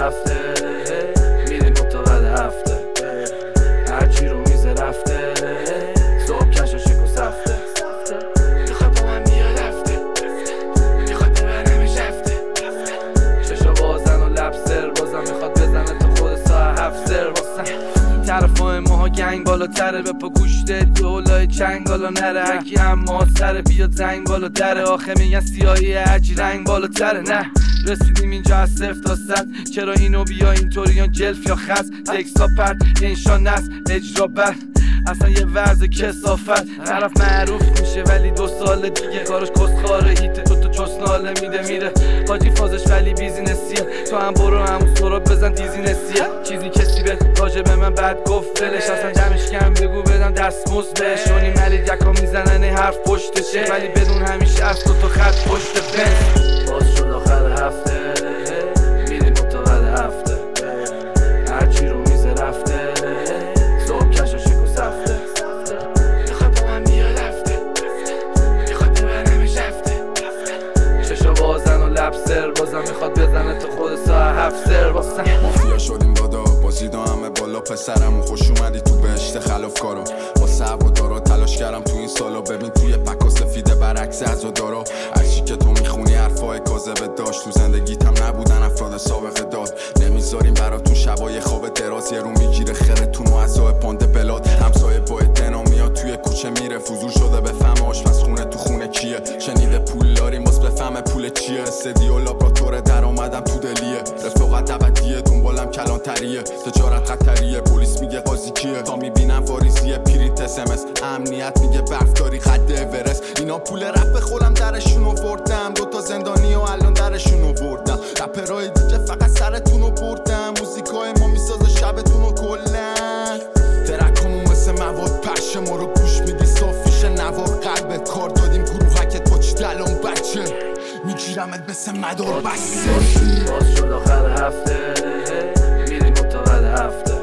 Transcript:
هفته میریم متقد هفته هرچی رو میزه رفته صبح کش و شکو سفته میخواد با من بیاد هفته میخواد ببرمش هفته چشا بازن و لب سر بازم میخواد بزنه تا خود ساعت هفت سر واسم طرفای ماها گنگ بالاتره به پا گوشته دولای چنگ بالا نره هرکی اما سره بیاد زنگ بالا دره آخه میگن سیاهی هرچی رنگ بالاتره نه رسیدیم اینجا از 0 تا 100 چرا اینو بیا اینطوریان جلف یا خز تکسا پرد انشا نست اجرا بر اصلا یه ورز کسافت طرف معروف میشه ولی 2 سال دیگه کارش کسخاره هیته تو چسناله میده میره حاجی فازش ولی بیزینسیه تو هم برو همون سراب بزن دیزینسیه چیزی کسی به راجع به من بد گفت ولش اصلا دمش کم بگو بدم دستموز بهش شونی ملی یکا میزنن حرف پشتشه ولی بدون همیشه از تو خط پشت بنز باز شد آخر هفته میریم متقد هفته هرچی رو میزه رفته صبح کش و شکو سفته میخواد با من بیاد هفته میخواد ببرمش هفته چشا بازن و لب سر بازم میخواد بزنه تا خود ساعت هفت سر واسم مافیا شدیم دادا بازیدا همه بالا پسرم خوش اومدی تو بهشت خلاف کارو با صعب و دارا تلاش کردم تو این سالا ببین توی پکا سفیده برعکس از و دارا هرچی که تو میخونی حرفای کاذبه داشت تو زندگیتم نبودن افراد سابقه داد نمیذاریم براتون شبای خواب دراز یه رو میگیره خرتون و عزای پانده بلاد همسایه با ادنا میاد توی کوچه میره فضول شده بفهم آشپز خونه تو خونه کیه شنیده پول داریم باز بفهم پول چیه استدی و لابراتوار درآمدم تو دلیه رفاقت ابدیه دنبالم کلانتریه تجارت خطریه پلیس میگه قاضی کیه تا میبینم واریزیه پرینت اسمس امنیت میگه برفداری خط اورست اینا پول رپ خودم درشون آوردم 2 تا زندانی و الان درشون آوردم رپرای دیگه فقط سرتون رو بردم موزیکای ما میسازه شبتون رو کلن ترکمون مثل مواد پشه ما رو گوش میدی صافیش نوار قلبت کار دادیم گروهکت با چی دلان بچه میگیرمت مثل مدار بسته باز شد آخر هفته میریم متقد هفته